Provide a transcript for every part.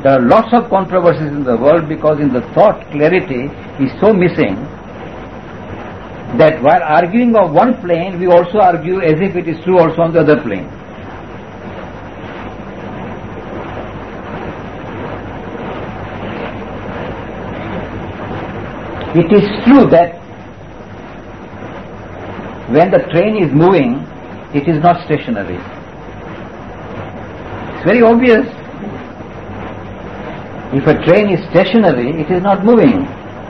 There are lots of controversies in the world because in the thought clarity is so missing that while arguing of one plane, we also argue as if it is true also on the other plane. It is true that when the train is moving, it is not stationary. It's very obvious. If a train is stationary, it is not moving.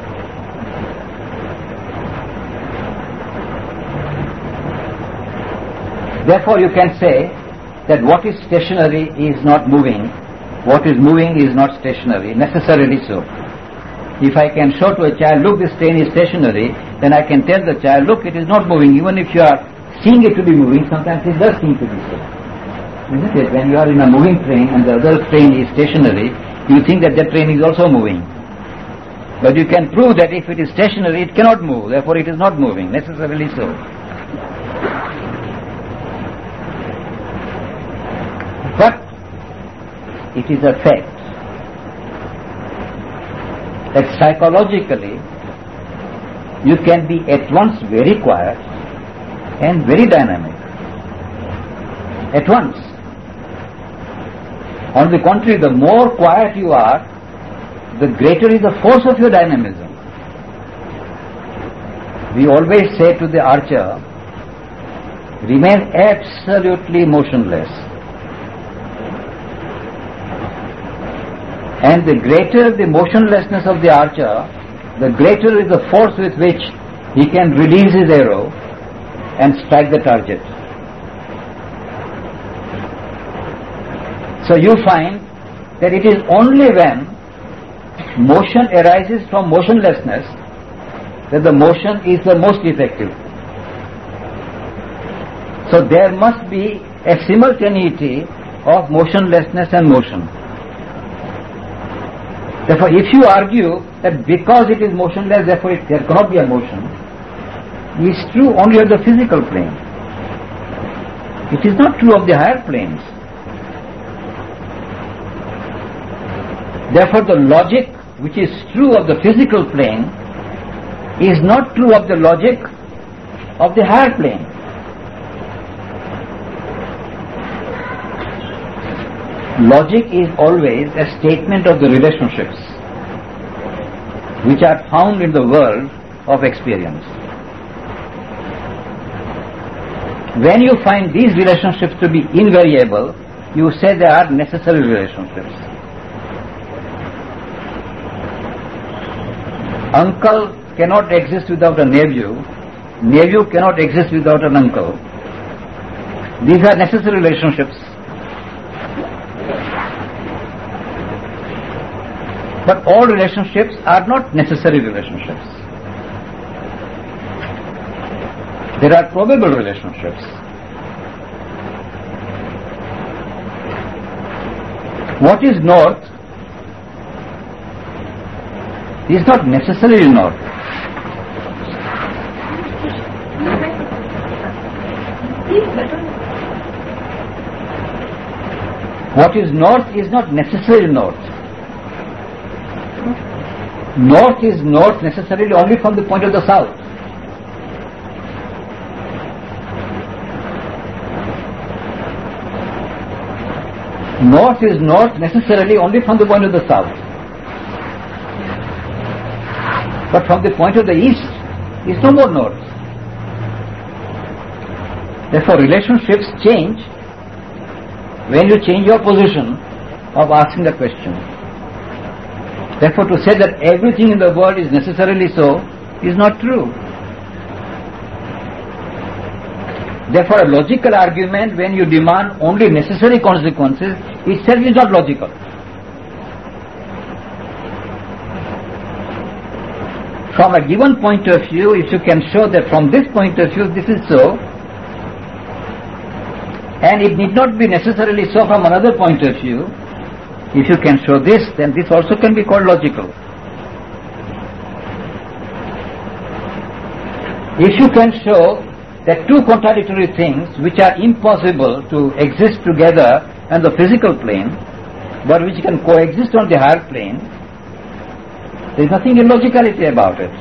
Therefore, you can say that what is stationary is not moving, what is moving is not stationary, necessarily so. If I can show to a child, look, this train is stationary, then I can tell the child, look, it is not moving. Even if you are seeing it to be moving, sometimes it does seem to be so. Isn't it? When you are in a moving train and the other train is stationary, you think that the train is also moving. But you can prove that if it is stationary, it cannot move. Therefore, it is not moving, necessarily so. But it is a fact that psychologically you can be at once very quiet and very dynamic. At once. On the contrary, the more quiet you are, the greater is the force of your dynamism. We always say to the archer, remain absolutely motionless. And the greater the motionlessness of the archer, the greater is the force with which he can release his arrow and strike the target. So you find that it is only when motion arises from motionlessness that the motion is the most effective. So there must be a simultaneity of motionlessness and motion. Therefore, if you argue that because it is motionless, therefore there cannot be a motion, it is true only of the physical plane. It is not true of the higher planes. Therefore, the logic which is true of the physical plane is not true of the logic of the higher plane. Logic is always a statement of the relationships which are found in the world of experience. When you find these relationships to be invariable, you say they are necessary relationships. Uncle cannot exist without a nephew, nephew cannot exist without an uncle. These are necessary relationships. But all relationships are not necessary relationships. There are probable relationships. What is north is not necessarily north. What is north is not necessarily north. North is north necessarily only from the point of the south. North is north necessarily only from the point of the south. But from the point of the east is no more north. Therefore, relationships change when you change your position of asking the question. Therefore, to say that everything in the world is necessarily so is not true. Therefore, a logical argument, when you demand only necessary consequences, itself is not logical. From a given point of view, if you can show that from this point of view this is so, and it need not be necessarily so from another point of view, if you can show this, then this also can be called logical. If you can show that two contradictory things which are impossible to exist together on the physical plane, but which can coexist on the higher plane, there is nothing illogicality about it.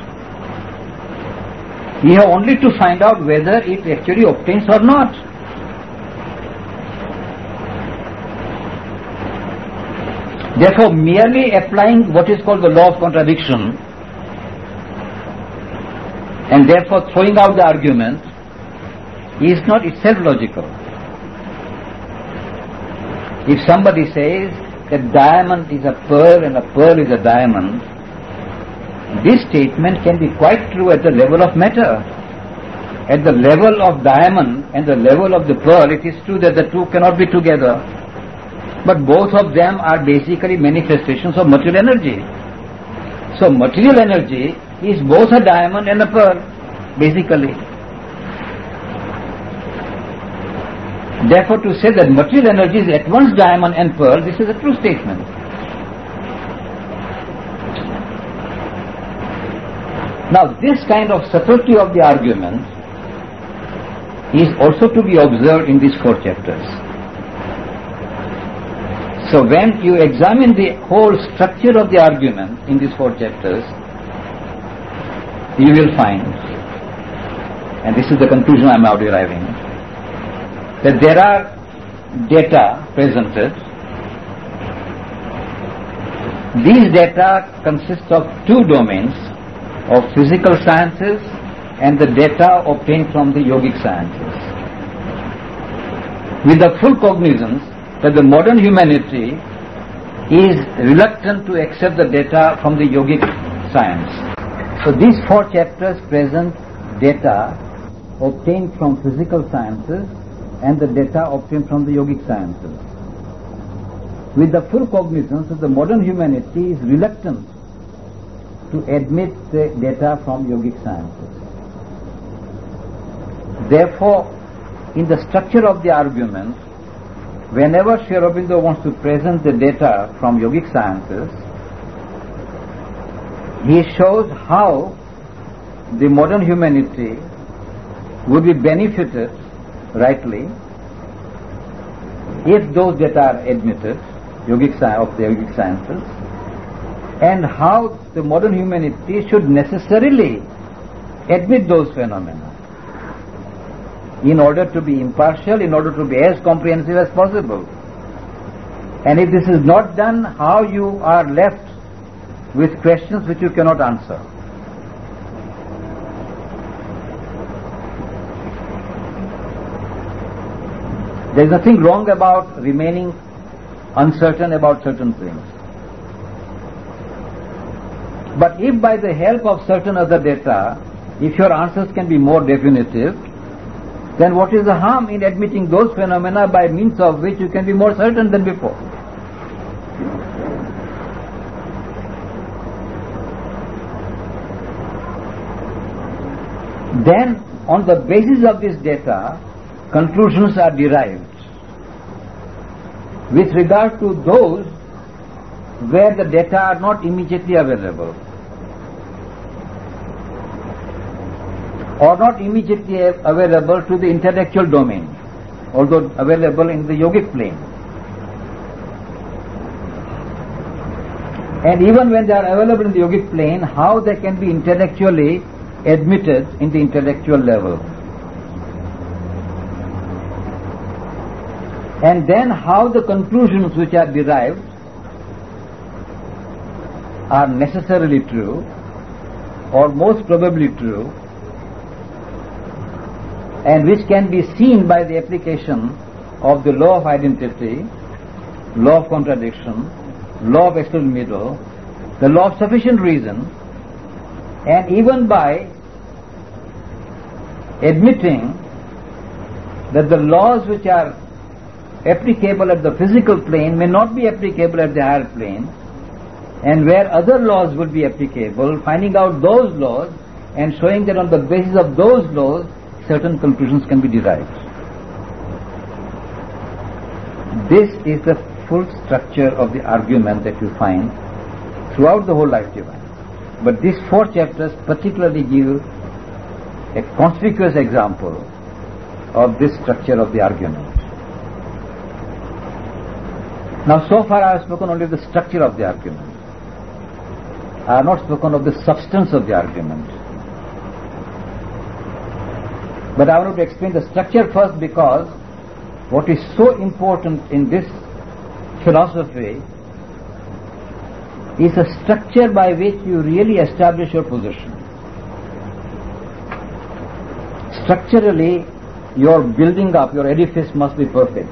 You have only to find out whether it actually obtains or not. Therefore, merely applying what is called the law of contradiction and therefore throwing out the argument is not itself logical. If somebody says that diamond is a pearl and a pearl is a diamond, this statement can be quite true at the level of matter. At the level of diamond and the level of the pearl, it is true that the two cannot be together. But both of them are basically manifestations of material energy. So material energy is both a diamond and a pearl, basically. Therefore, to say that material energy is at once diamond and pearl, this is a true statement. Now, this kind of subtlety of the argument is also to be observed in these 4 chapters. So, when you examine the whole structure of the argument in these 4 chapters, you will find, and this is the conclusion I am now deriving, that there are data presented. These data consist of 2 domains of physical sciences and the data obtained from the yogic sciences. With the full cognizance that the modern humanity is reluctant to accept the data from the yogic science. So these 4 chapters present data obtained from physical sciences and the data obtained from the yogic sciences. With the full cognizance that the modern humanity is reluctant to admit the data from yogic sciences. Therefore, in the structure of the argument, whenever Sri Aurobindo wants to present the data from yogic sciences, he shows how the modern humanity would be benefited rightly if those data are admitted of the yogic sciences, and how the modern humanity should necessarily admit those phenomena in order to be impartial, in order to be as comprehensive as possible. And if this is not done, how you are left with questions which you cannot answer. There is nothing wrong about remaining uncertain about certain things. But if by the help of certain other data, if your answers can be more definitive, then what is the harm in admitting those phenomena by means of which you can be more certain than before? Then, on the basis of this data, conclusions are derived with regard to those where the data are not immediately available or not immediately available to the intellectual domain, although available in the yogic plane. And even when they are available in the yogic plane, how they can be intellectually admitted in the intellectual level. And then how the conclusions which are derived are necessarily true or most probably true, and which can be seen by the application of the law of identity, law of contradiction, law of external middle, the law of sufficient reason, and even by admitting that the laws which are applicable at the physical plane may not be applicable at the higher plane, and where other laws would be applicable, finding out those laws and showing that on the basis of those laws certain conclusions can be derived. This is the full structure of the argument that you find throughout the whole Life Divine. But these 4 chapters particularly give a conspicuous example of this structure of the argument. Now so far I have spoken only of the structure of the argument. I have not spoken of the substance of the argument. But I want to explain the structure first, because what is so important in this philosophy is a structure by which you really establish your position. Structurally, your building up, your edifice must be perfect.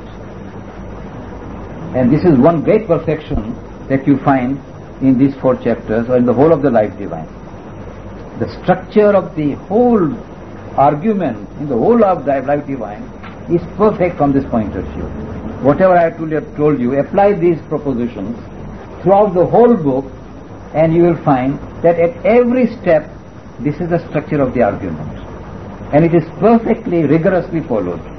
And this is one great perfection that you find in these 4 chapters, or in the whole of the Life Divine. The structure of the whole argument in the whole of the Life Divine is perfect from this point of view. Whatever I have told you, apply these propositions throughout the whole book, and you will find that at every step this is the structure of the argument, and it is perfectly, rigorously followed.